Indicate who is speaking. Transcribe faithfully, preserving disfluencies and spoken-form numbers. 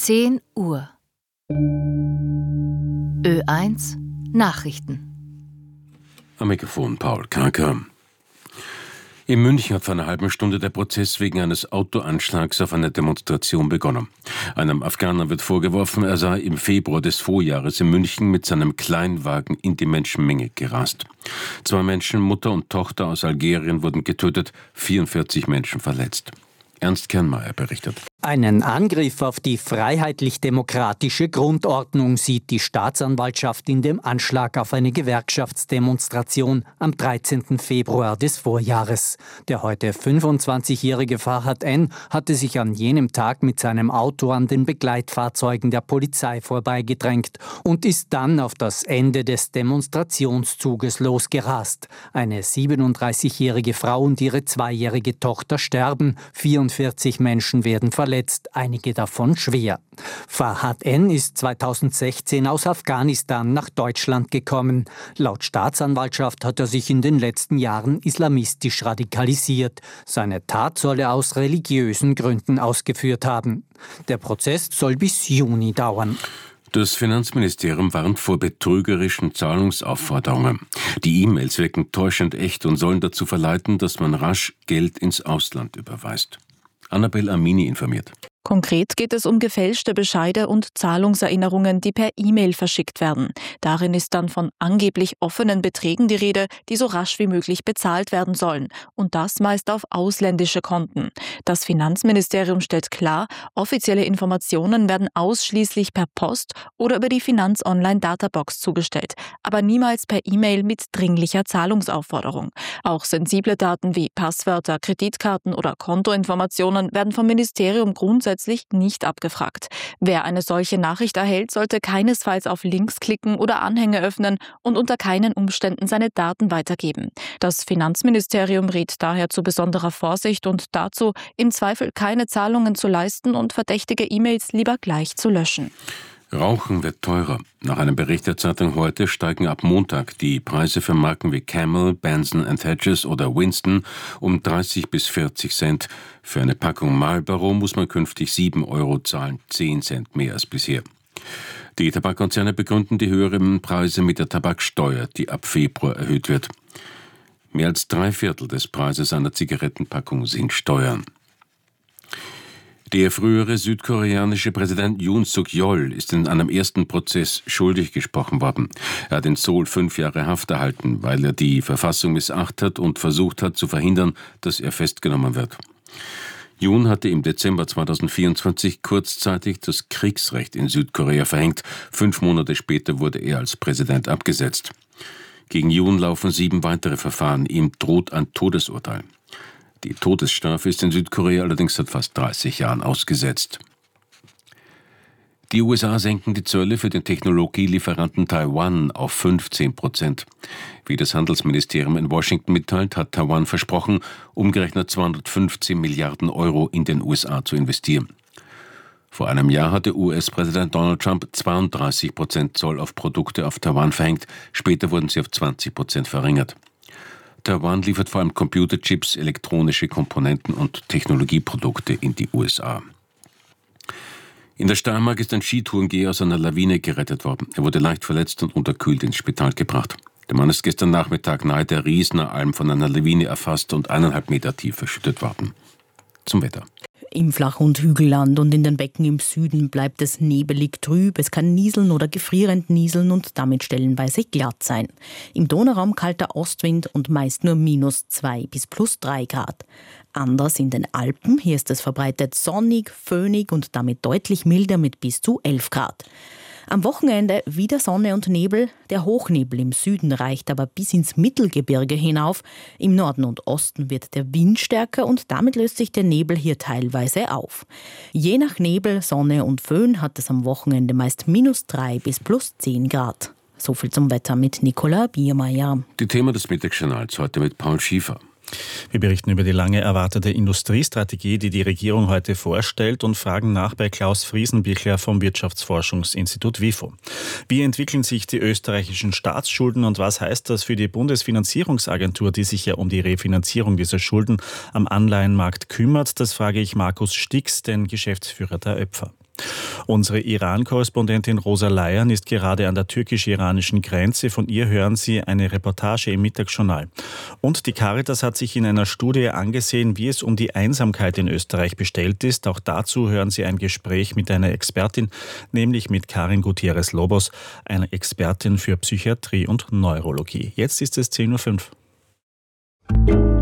Speaker 1: zehn Uhr. Ö eins Nachrichten.
Speaker 2: Am Mikrofon Paul Karker. In München hat vor einer halben Stunde der Prozess wegen eines Autoanschlags auf eine Demonstration begonnen. Einem Afghaner wird vorgeworfen, er sei im Februar des Vorjahres in München mit seinem Kleinwagen in die Menschenmenge gerast. Zwei Menschen, Mutter und Tochter aus Algerien, wurden getötet, vierundvierzig Menschen verletzt. Ernst Kernmeier berichtet.
Speaker 3: Einen Angriff auf die freiheitlich-demokratische Grundordnung sieht die Staatsanwaltschaft in dem Anschlag auf eine Gewerkschaftsdemonstration am dreizehnten Februar des Vorjahres. Der heute fünfundzwanzigjährige Farhad N. hatte sich an jenem Tag mit seinem Auto an den Begleitfahrzeugen der Polizei vorbeigedrängt und ist dann auf das Ende des Demonstrationszuges losgerast. Eine siebenunddreißigjährige Frau und ihre zweijährige Tochter sterben, vierundvierzig Menschen werden verletzt. Einige davon schwer. Farhad N. ist zweitausendsechzehn aus Afghanistan nach Deutschland gekommen. Laut Staatsanwaltschaft hat er sich in den letzten Jahren islamistisch radikalisiert. Seine Tat soll er aus religiösen Gründen ausgeführt haben. Der Prozess soll bis Juni dauern.
Speaker 2: Das Finanzministerium warnt vor betrügerischen Zahlungsaufforderungen. Die E-Mails wirken täuschend echt und sollen dazu verleiten, dass man rasch Geld ins Ausland überweist. Annabel Amini informiert.
Speaker 4: Konkret geht es um gefälschte Bescheide und Zahlungserinnerungen, die per E-Mail verschickt werden. Darin ist dann von angeblich offenen Beträgen die Rede, die so rasch wie möglich bezahlt werden sollen. Und das meist auf ausländische Konten. Das Finanzministerium stellt klar, offizielle Informationen werden ausschließlich per Post oder über die Finanz-Online-Databox zugestellt, aber niemals per E-Mail mit dringlicher Zahlungsaufforderung. Auch sensible Daten wie Passwörter, Kreditkarten oder Kontoinformationen werden vom Ministerium grundsätzlich nicht abgefragt. Wer eine solche Nachricht erhält, sollte keinesfalls auf Links klicken oder Anhänge öffnen und unter keinen Umständen seine Daten weitergeben. Das Finanzministerium rät daher zu besonderer Vorsicht und dazu, im Zweifel keine Zahlungen zu leisten und verdächtige E-Mails lieber gleich zu löschen.
Speaker 2: Rauchen wird teurer. Nach einem Bericht der Zeitung Heute steigen ab Montag die Preise für Marken wie Camel, Benson and Hedges oder Winston um dreißig bis vierzig Cent. Für eine Packung Marlboro muss man künftig sieben Euro zahlen, zehn Cent mehr als bisher. Die Tabakkonzerne begründen die höheren Preise mit der Tabaksteuer, die ab Februar erhöht wird. Mehr als drei Viertel des Preises einer Zigarettenpackung sind Steuern. Der frühere südkoreanische Präsident Yoon Suk-yeol ist in einem ersten Prozess schuldig gesprochen worden. Er hat in Seoul fünf Jahre Haft erhalten, weil er die Verfassung missachtet hat und versucht hat zu verhindern, dass er festgenommen wird. Yoon hatte im Dezember zweitausendvierundzwanzig kurzzeitig das Kriegsrecht in Südkorea verhängt. Fünf Monate später wurde er als Präsident abgesetzt. Gegen Yoon laufen sieben weitere Verfahren. Ihm droht ein Todesurteil. Die Todesstrafe ist in Südkorea allerdings seit fast dreißig Jahren ausgesetzt. Die U S A senken die Zölle für den Technologielieferanten Taiwan auf fünfzehn Prozent. Wie das Handelsministerium in Washington mitteilt, hat Taiwan versprochen, umgerechnet zweihundertfünfzehn Milliarden Euro in den U S A zu investieren. Vor einem Jahr hatte U S-Präsident Donald Trump zweiunddreißig Prozent Zoll auf Produkte auf Taiwan verhängt. Später wurden sie auf zwanzig Prozent verringert. Taiwan liefert vor allem Computerchips, elektronische Komponenten und Technologieprodukte in die U S A. In der Steiermark ist ein Skitourengeher aus einer Lawine gerettet worden. Er wurde leicht verletzt und unterkühlt ins Spital gebracht. Der Mann ist gestern Nachmittag nahe der Riesner Alm von einer Lawine erfasst und eineinhalb Meter tief verschüttet worden. Zum Wetter.
Speaker 5: Im Flach- und Hügelland und in den Becken im Süden bleibt es nebelig trüb. Es kann nieseln oder gefrierend nieseln und damit stellenweise glatt sein. Im Donauraum kalter Ostwind und meist nur minus zwei bis plus drei Grad. Anders in den Alpen. Hier ist es verbreitet sonnig, föhnig und damit deutlich milder mit bis zu elf Grad. Am Wochenende wieder Sonne und Nebel. Der Hochnebel im Süden reicht aber bis ins Mittelgebirge hinauf. Im Norden und Osten wird der Wind stärker und damit löst sich der Nebel hier teilweise auf. Je nach Nebel, Sonne und Föhn hat es am Wochenende meist minus drei bis plus zehn Grad. So viel zum Wetter mit Nicola Biermeier.
Speaker 2: Die Themen des Mittagsjournals heute mit Paul Schiefer.
Speaker 6: Wir berichten über die lange erwartete Industriestrategie, die die Regierung heute vorstellt, und fragen nach bei Klaus Friesenbichler vom Wirtschaftsforschungsinstitut WIFO. Wie entwickeln sich die österreichischen Staatsschulden und was heißt das für die Bundesfinanzierungsagentur, die sich ja um die Refinanzierung dieser Schulden am Anleihenmarkt kümmert? Das frage ich Markus Stix, den Geschäftsführer der ÖPFA. Unsere Iran-Korrespondentin Rosa Leiern ist gerade an der türkisch-iranischen Grenze. Von ihr hören Sie eine Reportage im Mittagsjournal. Und die Caritas hat sich in einer Studie angesehen, wie es um die Einsamkeit in Österreich bestellt ist. Auch dazu hören Sie ein Gespräch mit einer Expertin, nämlich mit Karin Gutierrez-Lobos, einer Expertin für Psychiatrie und Neurologie. Jetzt ist es zehn Uhr fünf.